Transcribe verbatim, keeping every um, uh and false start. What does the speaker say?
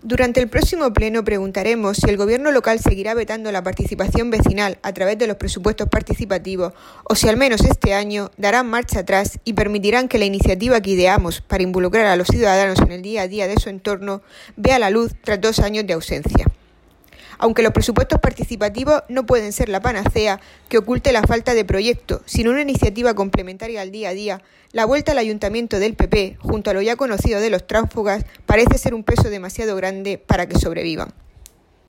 Durante el próximo pleno preguntaremos si el Gobierno local seguirá vetando la participación vecinal a través de los presupuestos participativos o si al menos este año darán marcha atrás y permitirán que la iniciativa que ideamos para involucrar a los ciudadanos en el día a día de su entorno vea la luz tras dos años de ausencia. Aunque los presupuestos participativos no pueden ser la panacea que oculte la falta de proyecto, sino una iniciativa complementaria al día a día, la vuelta al ayuntamiento del P P, junto a lo ya conocido de los tránsfugas, parece ser un peso demasiado grande para que sobrevivan.